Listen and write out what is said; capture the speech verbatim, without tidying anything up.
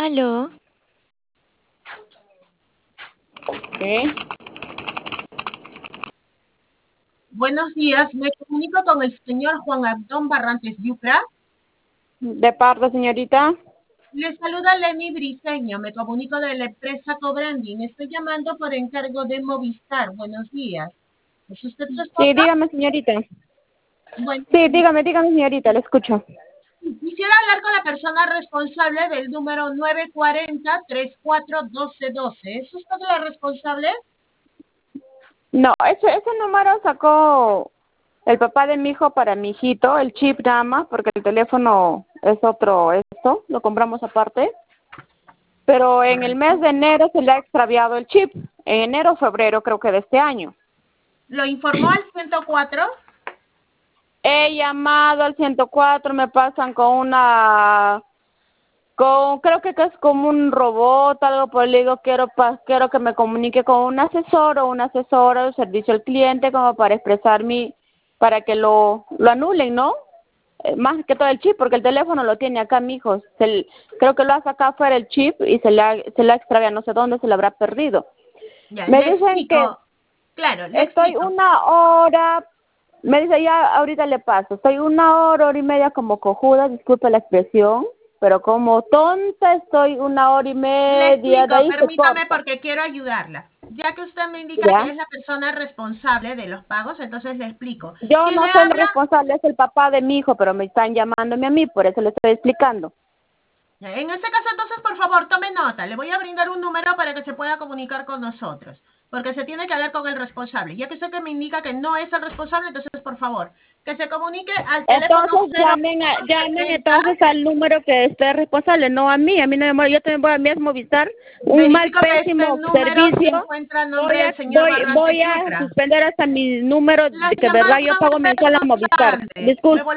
Aló. ¿Sí? Buenos días, me comunico con el señor Juan Abdón Barrantes Yucra. ¿De parte, señorita? Le saluda Lenny Briceño, me comunico de la empresa Cobranding. Estoy llamando por encargo de Movistar. Buenos días. ¿Es usted su Sí, esposa? dígame, señorita. Bueno, Sí, dígame, dígame, señorita, le escucho. quisiera hablar con la persona responsable del número nueve cuatro cero, tres cuatro uno dos uno dos. ¿Es usted la responsable? No, ese, ese número sacó el papá de mi hijo para mi hijito, el chip nada más, porque el teléfono es otro, esto, lo compramos aparte. Pero en el mes de enero se le ha extraviado el chip. En enero o febrero, creo que de este año. ¿Lo informó al ciento cuatro? He llamado al ciento cuatro, me pasan con una... Con, creo que es como un robot, algo por el le digo, quiero, pa- quiero que me comunique con un asesor o una asesora de servicio al cliente como para expresar mi, para que lo, lo anulen, ¿no? Eh, más que todo el chip, porque el teléfono lo tiene acá mi hijo. Se l- creo que lo ha sacado fuera el chip y se le ha, se le ha extraviado, no sé dónde se lo habrá perdido. Ya, Me le dicen que explico. Claro, le estoy explico. una hora, me dice ya, ahorita le paso, estoy una hora, hora y media como cojuda, disculpe la expresión, pero como tonta estoy una hora y Le media, de explico, ahí se permítame corta. porque quiero ayudarla. Ya que usted me indica que ¿Ya? es la persona responsable de los pagos, entonces le explico. Yo Quien le no soy la habla, responsable, es el papá de mi hijo, pero me están llamándome a mí, por eso le estoy explicando. en este caso entonces por favor tome nota, le voy a brindar un número para que se pueda comunicar con nosotros, porque se tiene que hablar con el responsable. Ya que usted que me indica que no es el responsable, entonces por favor, que se comunique al teléfono Entonces cero llamen, a, llamen setenta. entonces al número que esté responsable, no a mí, a mí no me mueve, yo también voy a mí es Movistar, un mal Verifico que este pésimo número se servicio, encuentra a nombre voy a del señor voy Barrantes voy a Yucra. suspender hasta mi número Las de que verdad llamadas yo son pago mensual a Movistar. irresponsables. Me Disculpe.